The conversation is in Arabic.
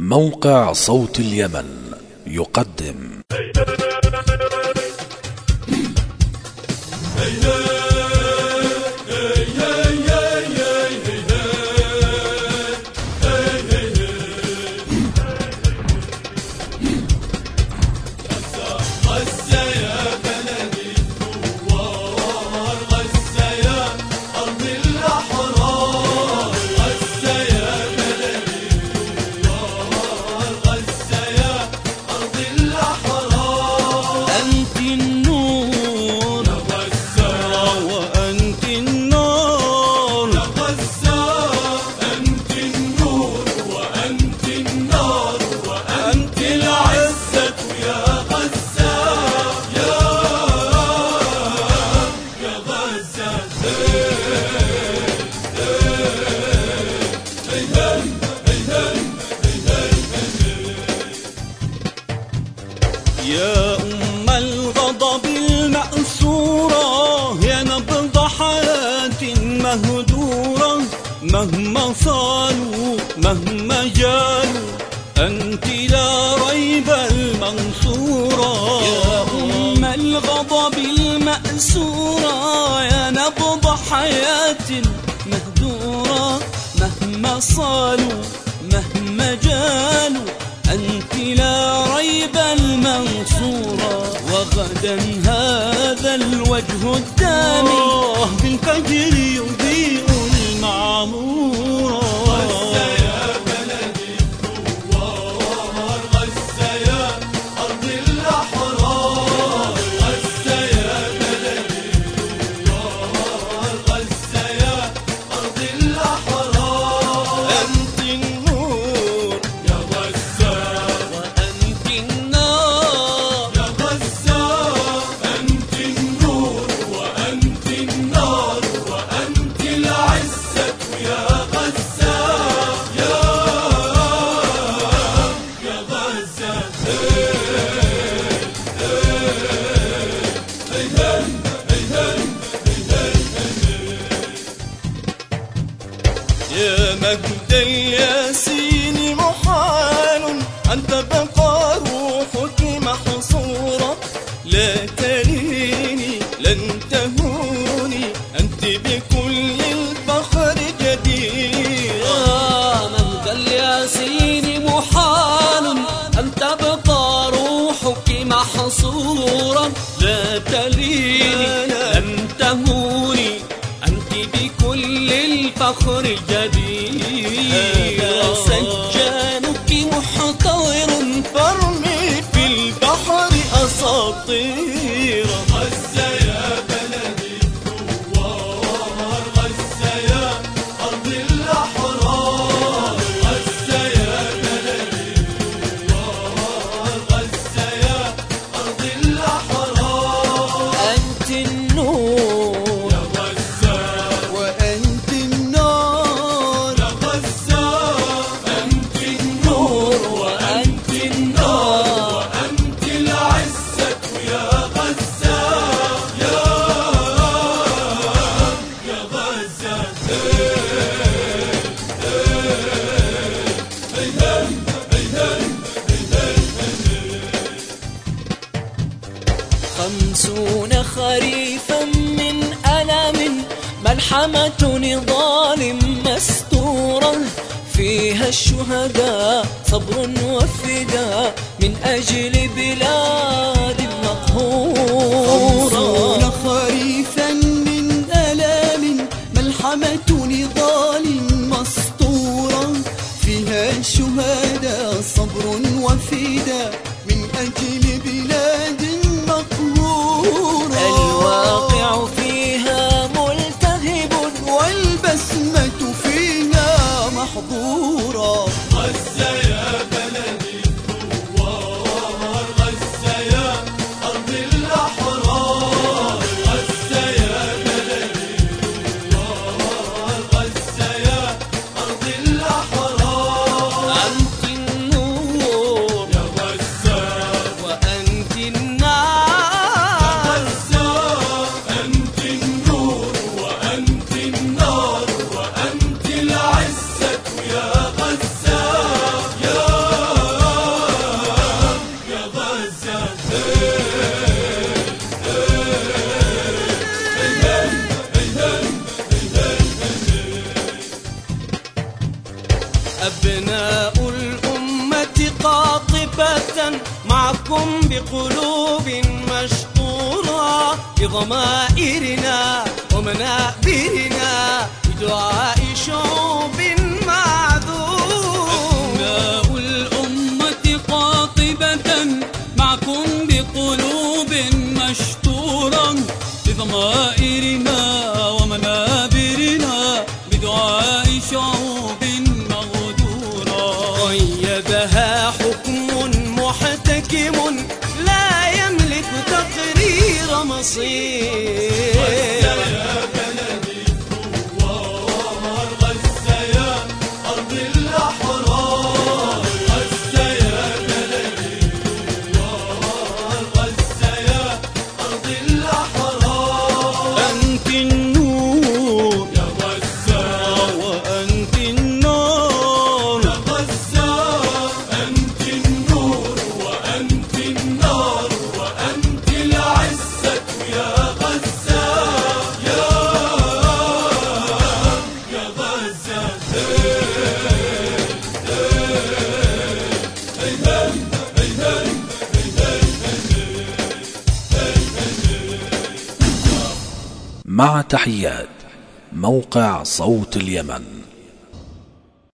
موقع صوت اليمن يقدم. يا أم الغضب المأسورة، يا نبض حياة مهدورة، مهما صالوا مهما جالوا أنت لا ريب المنصورة. يا أم الغضب المأسورة، يا نبض حياة مهدورة، مهما صالوا مهما جالوا أنت لا ريب المنصورة. وغدا هذا الوجه الدامي بالفجر يضيء المعمورة. غز يا بلدي الثوار، غز يا أرض الأحرار، غز يا بلدي الثوار، غز يا أرض الأحرار. أنت النور يا غزة وأنت النار، يا غزة، أنت النور وأنت النار وأنت العزة يا غزة، يا غزة. يا مجد الياسين محال أن تبقى روحك محصورة. لا تليني لن تهوني أنت بكل الفخر جديرة. يا مهد الياسين محال أن تبقى روحك محصورا. لا تليني لن تهوني أنت بكل الفخر جديرة. سجانك محتضر فارمي في البحر أساطير. غز يا بلدي الثوار، غز يا أرض الأحرار، غز يا بلدي الثوار، غز يا أرض الأحرار. أنت النور يا غزة وأنت النار، يا غزة، أنت النور وأنت النار وأنت العزة يا غزة، يا غزة. خمسون خريفا من ألم، ملحمة نضال مستورة، فيها الشهداء صبر وفداء من أجل بلاد مقهورة. خمسون خريفا من آلام، ملحمة نضال مسطورة، فيها الشهداء صبر وفداء من أجل بلاد مقهورة. الواقع فيها ملتهب والبسمة فيها محظورة. غز يا بلدي الثوار، غز يا أرض الأحرار، غز يا بلدي الثوار، غز يا أرض الأحرار. أنت النور يا غزة وأنت يا النار، غزة، معكم بقلوب مشطورة بضمائرنا ومنابرنا بدعاء شعوب معذورة. أبناء الأمة قاطبة معكم بقلوب مشطورة بضمائرنا ومنابرنا بدعاء شعوب مغدورة. قيدها حكم محتكم لا يملك تقرير مصير. غزة يا بلدي الثوار، غزة يا أرض الأحرار، غزة يا بلدي الثوار، غزة يا أرض الأحرار. أنت النور يا غزة وأنت النار، يا غزة، أنت النور وأنت النار وأنت العزة يا غزة، يا غزة. مع تحيات موقع صوت اليمن.